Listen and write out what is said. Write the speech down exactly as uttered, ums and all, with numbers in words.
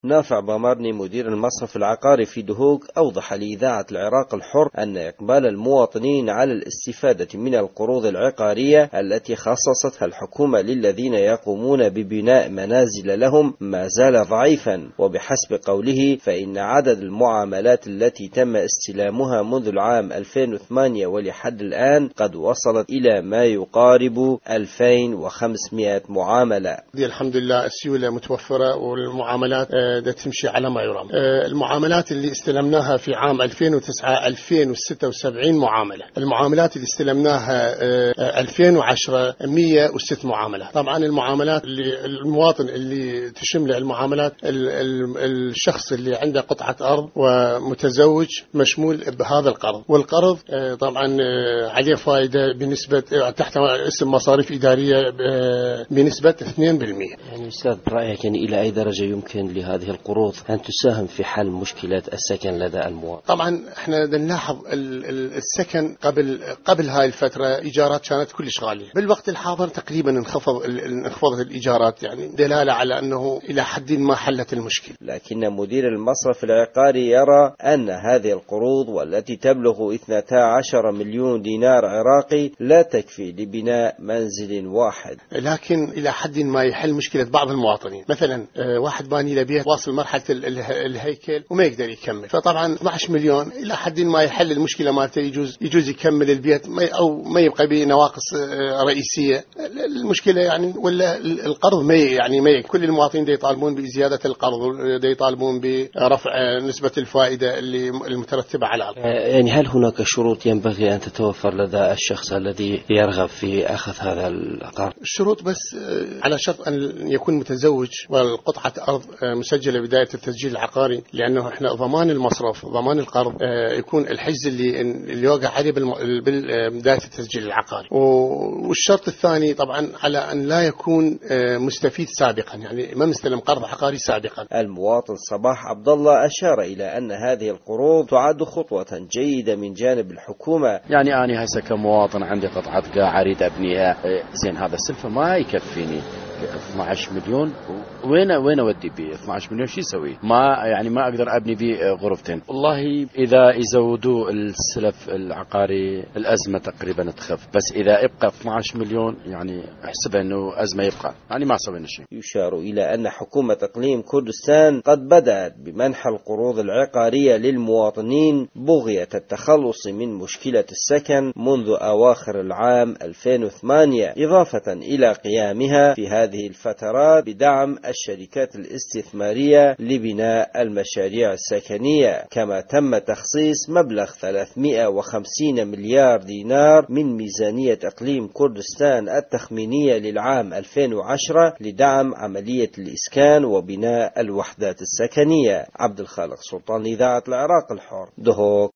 نافع بامرني مدير المصرف العقاري في دهوك أوضح لإذاعة العراق الحر أن إقبال المواطنين على الاستفادة من القروض العقارية التي خصصتها الحكومة للذين يقومون ببناء منازل لهم ما زال ضعيفا، وبحسب قوله فإن عدد المعاملات التي تم استلامها منذ العام ألفين وثمانية ولحد الآن قد وصلت إلى ما يقارب ألفين وخمسمائة معاملة. الحمد لله السيولة متوفرة والمعاملات دا تمشي على ما يرام. المعاملات اللي استلمناها في عام ألفين وتسعة ألفين وستة وسبعين معاملة، المعاملات اللي استلمناها ألفين وعشرة مئة وستة معاملة. طبعا المعاملات اللي المواطن اللي تشمل المعاملات الشخص اللي عنده قطعة أرض ومتزوج مشمول بهذا القرض، والقرض طبعا عليه فائدة بنسبة تحت اسم مصاريف إدارية بنسبة اثنين بالمئة. يعني أستاذ برأيك يعني إلى أي درجة يمكن لهذه القروض أن تساهم في حل مشكلة السكن لدى المواطن؟ طبعا احنا نلاحظ السكن قبل قبل هاي الفترة إيجارات كانت كلش غالية، بالوقت الحاضر تقريبا انخفض انخفضت الإيجارات، يعني دلالة على أنه إلى حد ما حلت المشكلة. لكن مدير المصرف العقاري يرى أن هذه القروض والتي تبلغ اثنتا عشر مليون دينار عراقي لا تكفي لبناء منزل واحد، لكن إلى حد ما يحل مشكلة بعض المواطنين. مثلا واحد باني له بيت واصل مرحلة الهيكل وما يقدر يكمل، فطبعا اثني عشر مليون إلى حد ما يحل المشكلة مالته، يجوز يجوز يكمل البيت أو ما يبقى به نواقص رئيسية. المشكلة يعني ولا القرض ما يعني ما كل المواطنين دي يطالبون بزيادة القرض، دي يطالبون برفع نسبة الفائدة اللي المترتبة على الأرض. يعني هل هناك شروط ينبغي أن تتوفر لدى الشخص الذي يرغب في أخذ هذا القرض؟ الشروط بس على شرط أن يكون متزوج والقطعة أرض مسجلة بداية التسجيل العقاري، لأنه إحنا ضمان المصرف ضمان القرض يكون الحجز اللي اللي يوقع عليه بداية التسجيل العقاري. والشرط الثاني طبعا على أن لا يكون مستفيد سابقا، يعني ما مستلم قرض عقاري سابقا. المواطن صباح عبد الله أشار إلى أن هذه القروض تعد خطوة جيدة من جانب الحكومة. يعني أنا هسه كمواطن عندي قطعة قاع أريد أبنيها، زين هذا السلفة ما يكفيني اثني عشر مليون، وين وين اودي بيه اثني عشر مليون؟ شو يسوي؟ ما يعني ما اقدر ابني بيه غرفتين. والله اذا يزودوا السلف العقاري الازمه تقريبا تخف، بس اذا يبقى اثني عشر مليون يعني احسب انه ازمه يبقى، يعني ما سوينا شيء. يشار الى ان حكومه اقليم كردستان قد بدات بمنح القروض العقاريه للمواطنين بغيه التخلص من مشكله السكن منذ اواخر العام ألفين وثمانية، اضافه الى قيامها في هذه هذه الفترات بدعم الشركات الاستثمارية لبناء المشاريع السكنية، كما تم تخصيص مبلغ ثلاثمئة وخمسين مليار دينار من ميزانية إقليم كردستان التخمينية للعام ألفين وعشرة لدعم عملية الإسكان وبناء الوحدات السكنية. عبد الخالق سلطان، إذاعة العراق الحر، دهوك.